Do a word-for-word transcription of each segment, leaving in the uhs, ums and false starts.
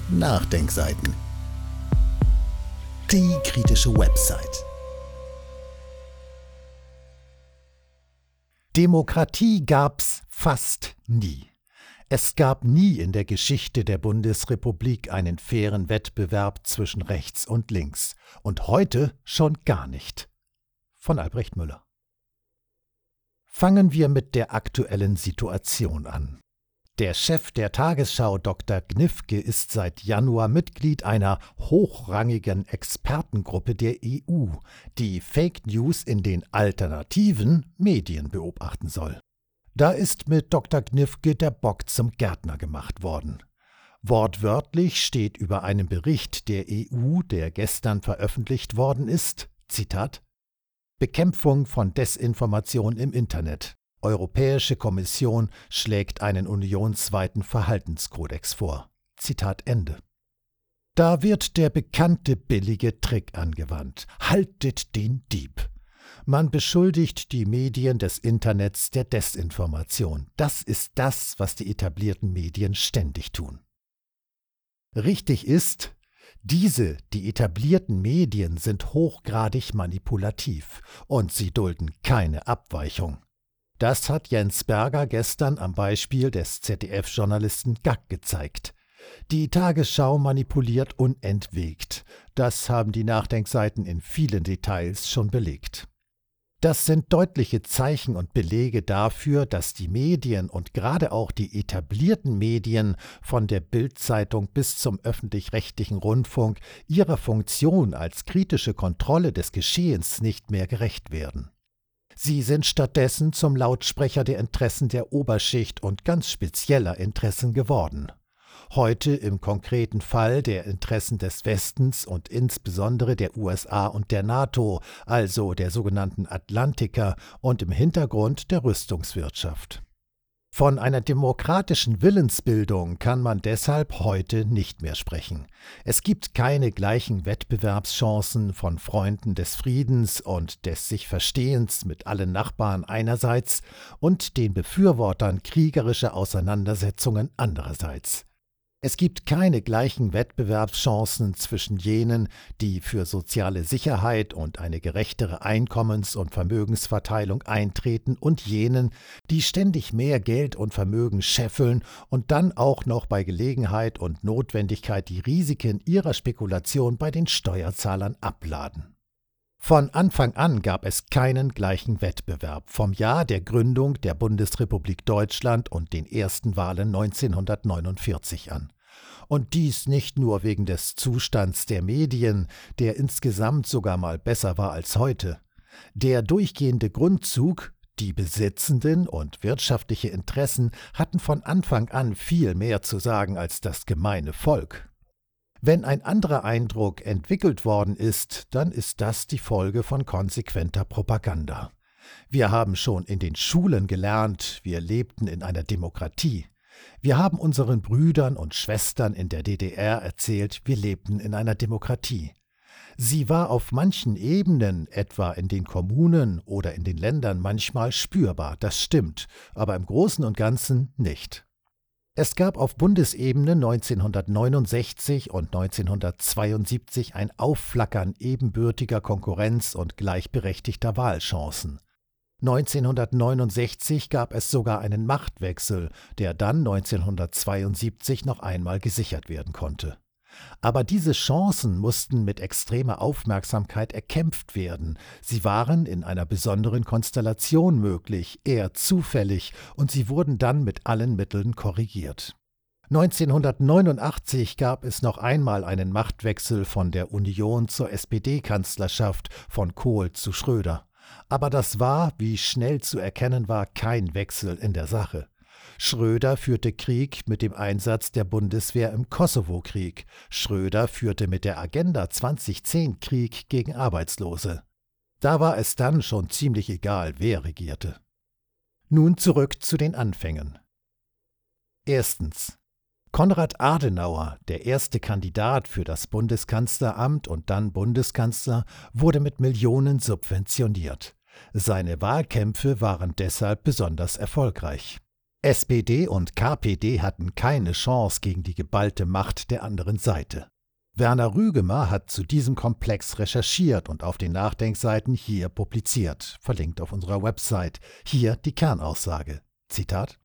Nachdenkseiten. Die kritische Website. Demokratie gab's fast nie. Es gab nie in der Geschichte der Bundesrepublik einen fairen Wettbewerb zwischen rechts und links. Und heute schon gar nicht. Von Albrecht Müller. Fangen wir mit der aktuellen Situation an. Der Chef der Tagesschau, Doktor Gnifke, ist seit Januar Mitglied einer hochrangigen Expertengruppe der E U, die Fake News in den alternativen Medien beobachten soll. Da ist mit Doktor Gnifke der Bock zum Gärtner gemacht worden. Wortwörtlich steht über einem Bericht der E U, der gestern veröffentlicht worden ist, Zitat, Bekämpfung von Desinformation im Internet. Europäische Kommission schlägt einen unionsweiten Verhaltenskodex vor. Zitat Ende. Da wird der bekannte billige Trick angewandt. Haltet den Dieb. Man beschuldigt die Medien des Internets der Desinformation. Das ist das, was die etablierten Medien ständig tun. Richtig ist, diese, die etablierten Medien sind hochgradig manipulativ und sie dulden keine Abweichung. Das hat Jens Berger gestern am Beispiel des Z D F-Journalisten Gag gezeigt. Die Tagesschau manipuliert unentwegt. Das haben die Nachdenkseiten in vielen Details schon belegt. Das sind deutliche Zeichen und Belege dafür, dass die Medien und gerade auch die etablierten Medien von der Bild-Zeitung bis zum öffentlich-rechtlichen Rundfunk ihrer Funktion als kritische Kontrolle des Geschehens nicht mehr gerecht werden. Sie sind stattdessen zum Lautsprecher der Interessen der Oberschicht und ganz spezieller Interessen geworden. Heute im konkreten Fall der Interessen des Westens und insbesondere der U S A und der NATO, also der sogenannten Atlantiker, und im Hintergrund der Rüstungswirtschaft. Von einer demokratischen Willensbildung kann man deshalb heute nicht mehr sprechen. Es gibt keine gleichen Wettbewerbschancen von Freunden des Friedens und des sich Verstehens mit allen Nachbarn einerseits und den Befürwortern kriegerischer Auseinandersetzungen andererseits. Es gibt keine gleichen Wettbewerbschancen zwischen jenen, die für soziale Sicherheit und eine gerechtere Einkommens- und Vermögensverteilung eintreten und jenen, die ständig mehr Geld und Vermögen scheffeln und dann auch noch bei Gelegenheit und Notwendigkeit die Risiken ihrer Spekulation bei den Steuerzahlern abladen. Von Anfang an gab es keinen gleichen Wettbewerb vom Jahr der Gründung der Bundesrepublik Deutschland und den ersten Wahlen neunzehnhundertneunundvierzig an. Und dies nicht nur wegen des Zustands der Medien, der insgesamt sogar mal besser war als heute. Der durchgehende Grundzug, die Besitzenden und wirtschaftliche Interessen hatten von Anfang an viel mehr zu sagen als das gemeine Volk. Wenn ein anderer Eindruck entwickelt worden ist, dann ist das die Folge von konsequenter Propaganda. Wir haben schon in den Schulen gelernt, wir lebten in einer Demokratie. Wir haben unseren Brüdern und Schwestern in der D D R erzählt, wir lebten in einer Demokratie. Sie war auf manchen Ebenen, etwa in den Kommunen oder in den Ländern, manchmal spürbar, das stimmt, aber im Großen und Ganzen nicht. Es gab auf Bundesebene neunzehnhundertneunundsechzig und neunzehnhundertzweiundsiebzig ein Aufflackern ebenbürtiger Konkurrenz und gleichberechtigter Wahlchancen. neunzehnhundertneunundsechzig gab es sogar einen Machtwechsel, der dann neunzehnhundertzweiundsiebzig noch einmal gesichert werden konnte. Aber diese Chancen mussten mit extremer Aufmerksamkeit erkämpft werden. Sie waren in einer besonderen Konstellation möglich, eher zufällig, und sie wurden dann mit allen Mitteln korrigiert. neunzehnhundertneunundachtzig gab es noch einmal einen Machtwechsel von der Union zur S P D-Kanzlerschaft, von Kohl zu Schröder. Aber das war, wie schnell zu erkennen war, kein Wechsel in der Sache. Schröder führte Krieg mit dem Einsatz der Bundeswehr im Kosovo-Krieg. Schröder führte mit der Agenda zweitausendzehn Krieg gegen Arbeitslose. Da war es dann schon ziemlich egal, wer regierte. Nun zurück zu den Anfängen. Erstens. Konrad Adenauer, der erste Kandidat für das Bundeskanzleramt und dann Bundeskanzler, wurde mit Millionen subventioniert. Seine Wahlkämpfe waren deshalb besonders erfolgreich. S P D und K P D hatten keine Chance gegen die geballte Macht der anderen Seite. Werner Rügemer hat zu diesem Komplex recherchiert und auf den Nachdenkseiten hier publiziert, verlinkt auf unserer Website. Hier die Kernaussage. Zitat: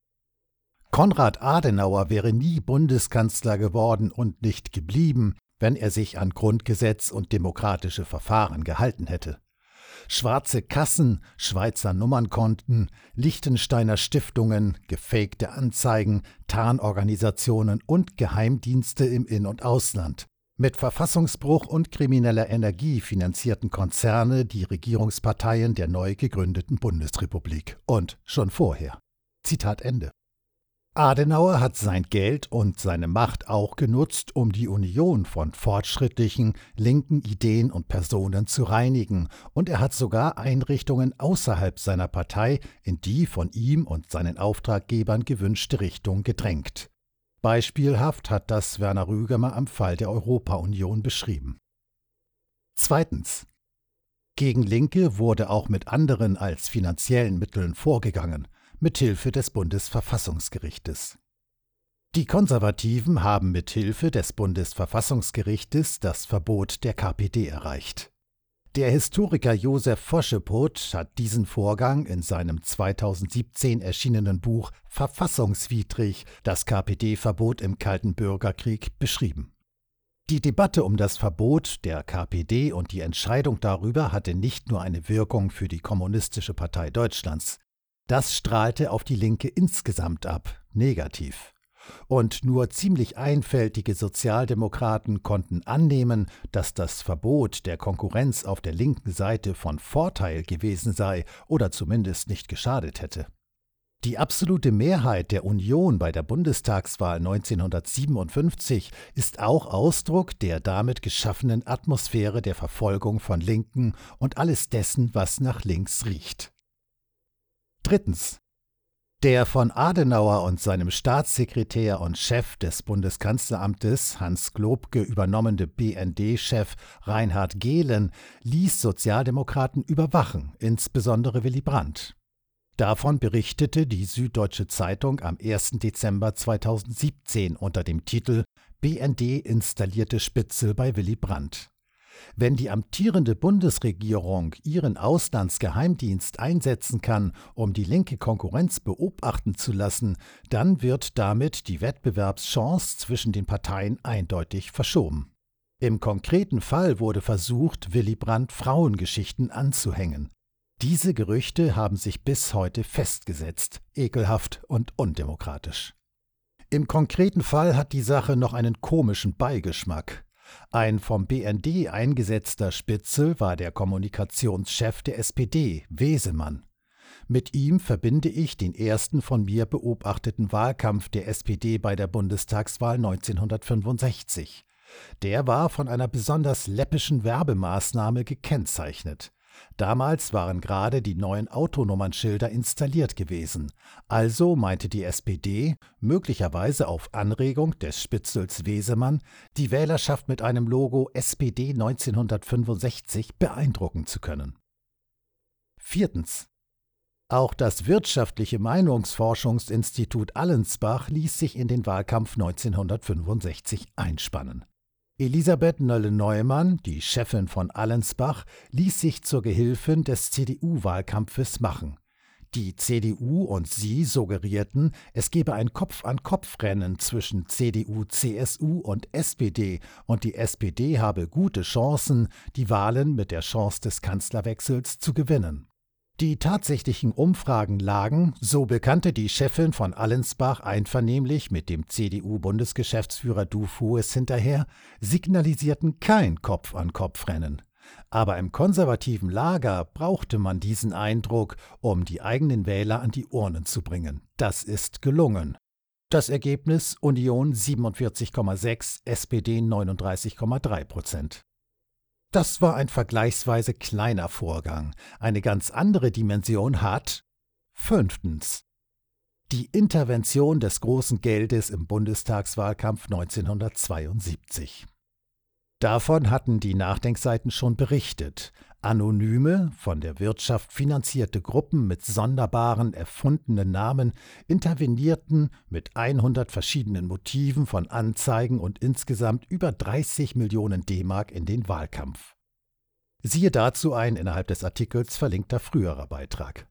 Konrad Adenauer wäre nie Bundeskanzler geworden und nicht geblieben, wenn er sich an Grundgesetz und demokratische Verfahren gehalten hätte. Schwarze Kassen, Schweizer Nummernkonten, Liechtensteiner Stiftungen, gefakte Anzeigen, Tarnorganisationen und Geheimdienste im In- und Ausland. Mit Verfassungsbruch und krimineller Energie finanzierten Konzerne die Regierungsparteien der neu gegründeten Bundesrepublik. Und schon vorher. Zitat Ende. Adenauer hat sein Geld und seine Macht auch genutzt, um die Union von fortschrittlichen, linken Ideen und Personen zu reinigen, und er hat sogar Einrichtungen außerhalb seiner Partei in die von ihm und seinen Auftraggebern gewünschte Richtung gedrängt. Beispielhaft hat das Werner Rügemer am Fall der Europa-Union beschrieben. Zweitens. Gegen Linke wurde auch mit anderen als finanziellen Mitteln vorgegangen, mithilfe des Bundesverfassungsgerichtes. Die Konservativen haben mithilfe des Bundesverfassungsgerichtes das Verbot der K P D erreicht. Der Historiker Josef Foschepot hat diesen Vorgang in seinem zweitausendsiebzehn erschienenen Buch »Verfassungswidrig – Das K P D-Verbot im Kalten Bürgerkrieg« beschrieben. Die Debatte um das Verbot der K P D und die Entscheidung darüber hatte nicht nur eine Wirkung für die Kommunistische Partei Deutschlands. Das strahlte auf die Linke insgesamt ab, negativ. Und nur ziemlich einfältige Sozialdemokraten konnten annehmen, dass das Verbot der Konkurrenz auf der linken Seite von Vorteil gewesen sei oder zumindest nicht geschadet hätte. Die absolute Mehrheit der Union bei der Bundestagswahl neunzehnhundertsiebenundfünfzig ist auch Ausdruck der damit geschaffenen Atmosphäre der Verfolgung von Linken und alles dessen, was nach links riecht. Drittens. Der von Adenauer und seinem Staatssekretär und Chef des Bundeskanzleramtes Hans Globke übernommene B N D-Chef Reinhard Gehlen ließ Sozialdemokraten überwachen, insbesondere Willy Brandt. Davon berichtete die Süddeutsche Zeitung am ersten Dezember zweitausendsiebzehn unter dem Titel »B N D installierte Spitzel bei Willy Brandt«. Wenn die amtierende Bundesregierung ihren Auslandsgeheimdienst einsetzen kann, um die linke Konkurrenz beobachten zu lassen, dann wird damit die Wettbewerbschance zwischen den Parteien eindeutig verschoben. Im konkreten Fall wurde versucht, Willy Brandt Frauengeschichten anzuhängen. Diese Gerüchte haben sich bis heute festgesetzt, ekelhaft und undemokratisch. Im konkreten Fall hat die Sache noch einen komischen Beigeschmack. Ein vom B N D eingesetzter Spitzel war der Kommunikationschef der S P D, Wesemann. Mit ihm verbinde ich den ersten von mir beobachteten Wahlkampf der S P D bei der Bundestagswahl neunzehnhundertfünfundsechzig. Der war von einer besonders läppischen Werbemaßnahme gekennzeichnet. Damals waren gerade die neuen Autonummernschilder installiert gewesen. Also meinte die S P D, möglicherweise auf Anregung des Spitzels Wesemann, die Wählerschaft mit einem Logo S P D neunzehnhundertfünfundsechzig beeindrucken zu können. Viertens. Auch das wirtschaftliche Meinungsforschungsinstitut Allensbach ließ sich in den Wahlkampf neunzehnhundertfünfundsechzig einspannen. Elisabeth Nölle-Neumann, die Chefin von Allensbach, ließ sich zur Gehilfin des C D U-Wahlkampfes machen. Die C D U und sie suggerierten, es gebe ein Kopf-an-Kopf-Rennen zwischen C D U, C S U und S P D und die S P D habe gute Chancen, die Wahlen mit der Chance des Kanzlerwechsels zu gewinnen. Die tatsächlichen Umfragen lagen, so bekannte die Chefin von Allensbach einvernehmlich mit dem C D U-Bundesgeschäftsführer Dufues hinterher, signalisierten kein Kopf-an-Kopf-Rennen. Aber im konservativen Lager brauchte man diesen Eindruck, um die eigenen Wähler an die Urnen zu bringen. Das ist gelungen. Das Ergebnis: Union siebenundvierzig Komma sechs, S P D neununddreißig Komma drei Prozent. Das war ein vergleichsweise kleiner Vorgang. Eine ganz andere Dimension hat fünftens. Die Intervention des großen Geldes im Bundestagswahlkampf neunzehnhundertzweiundsiebzig. Davon hatten die Nachdenkseiten schon berichtet. Anonyme, von der Wirtschaft finanzierte Gruppen mit sonderbaren, erfundenen Namen intervenierten mit hundert verschiedenen Motiven von Anzeigen und insgesamt über dreißig Millionen D-Mark in den Wahlkampf. Siehe dazu ein innerhalb des Artikels verlinkter früherer Beitrag.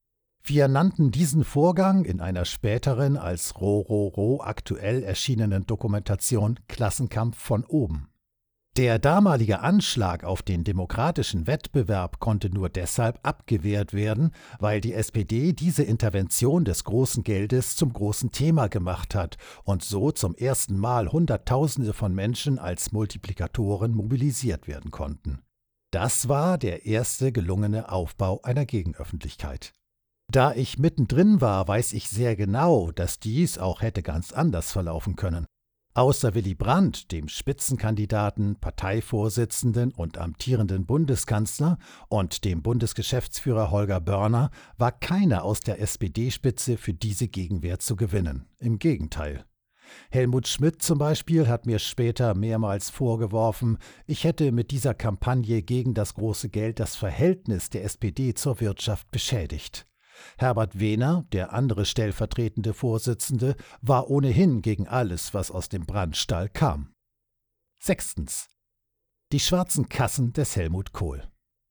Wir nannten diesen Vorgang in einer späteren als Rororo aktuell erschienenen Dokumentation Klassenkampf von oben. Der damalige Anschlag auf den demokratischen Wettbewerb konnte nur deshalb abgewehrt werden, weil die S P D diese Intervention des großen Geldes zum großen Thema gemacht hat und so zum ersten Mal Hunderttausende von Menschen als Multiplikatoren mobilisiert werden konnten. Das war der erste gelungene Aufbau einer Gegenöffentlichkeit. Da ich mittendrin war, weiß ich sehr genau, dass dies auch hätte ganz anders verlaufen können. Außer Willy Brandt, dem Spitzenkandidaten, Parteivorsitzenden und amtierenden Bundeskanzler und dem Bundesgeschäftsführer Holger Börner war keiner aus der S P D-Spitze für diese Gegenwehr zu gewinnen. Im Gegenteil. Helmut Schmidt zum Beispiel hat mir später mehrmals vorgeworfen, ich hätte mit dieser Kampagne gegen das große Geld das Verhältnis der S P D zur Wirtschaft beschädigt. Herbert Wehner, der andere stellvertretende Vorsitzende, war ohnehin gegen alles, was aus dem Brandstall kam. Sechstens. Die schwarzen Kassen des Helmut Kohl.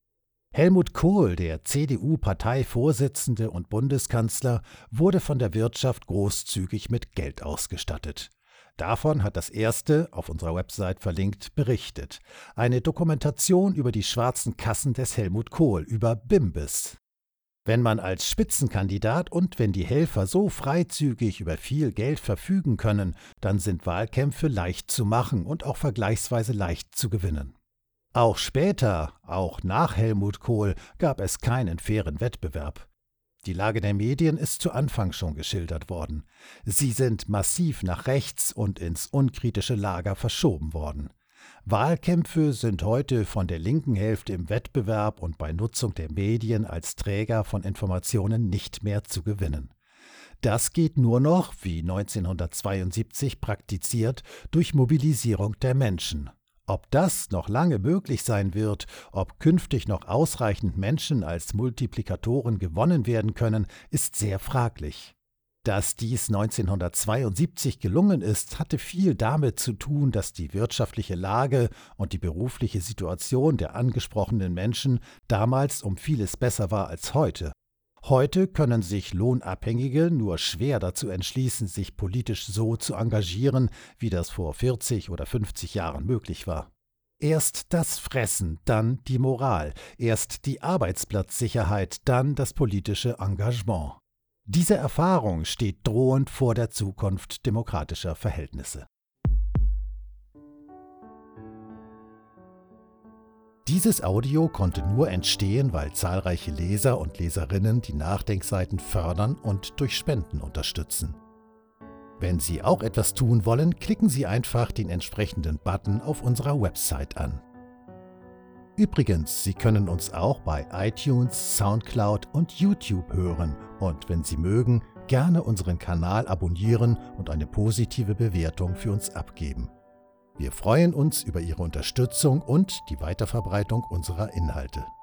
Helmut Kohl, der C D U-Parteivorsitzende und Bundeskanzler, wurde von der Wirtschaft großzügig mit Geld ausgestattet. Davon hat das erste, auf unserer Website verlinkt, berichtet. Eine Dokumentation über die schwarzen Kassen des Helmut Kohl, über Bimbis. Wenn man als Spitzenkandidat und wenn die Helfer so freizügig über viel Geld verfügen können, dann sind Wahlkämpfe leicht zu machen und auch vergleichsweise leicht zu gewinnen. Auch später, auch nach Helmut Kohl, gab es keinen fairen Wettbewerb. Die Lage der Medien ist zu Anfang schon geschildert worden. Sie sind massiv nach rechts und ins unkritische Lager verschoben worden. Wahlkämpfe sind heute von der linken Hälfte im Wettbewerb und bei Nutzung der Medien als Träger von Informationen nicht mehr zu gewinnen. Das geht nur noch, wie neunzehnhundertzweiundsiebzig praktiziert, durch Mobilisierung der Menschen. Ob das noch lange möglich sein wird, ob künftig noch ausreichend Menschen als Multiplikatoren gewonnen werden können, ist sehr fraglich. Dass dies neunzehnhundertzweiundsiebzig gelungen ist, hatte viel damit zu tun, dass die wirtschaftliche Lage und die berufliche Situation der angesprochenen Menschen damals um vieles besser war als heute. Heute können sich Lohnabhängige nur schwer dazu entschließen, sich politisch so zu engagieren, wie das vor vierzig oder fünfzig Jahren möglich war. Erst das Fressen, dann die Moral, erst die Arbeitsplatzsicherheit, dann das politische Engagement. Diese Erfahrung steht drohend vor der Zukunft demokratischer Verhältnisse. Dieses Audio konnte nur entstehen, weil zahlreiche Leser und Leserinnen die Nachdenkseiten fördern und durch Spenden unterstützen. Wenn Sie auch etwas tun wollen, klicken Sie einfach den entsprechenden Button auf unserer Website an. Übrigens, Sie können uns auch bei iTunes, Soundcloud und YouTube hören und wenn Sie mögen, gerne unseren Kanal abonnieren und eine positive Bewertung für uns abgeben. Wir freuen uns über Ihre Unterstützung und die Weiterverbreitung unserer Inhalte.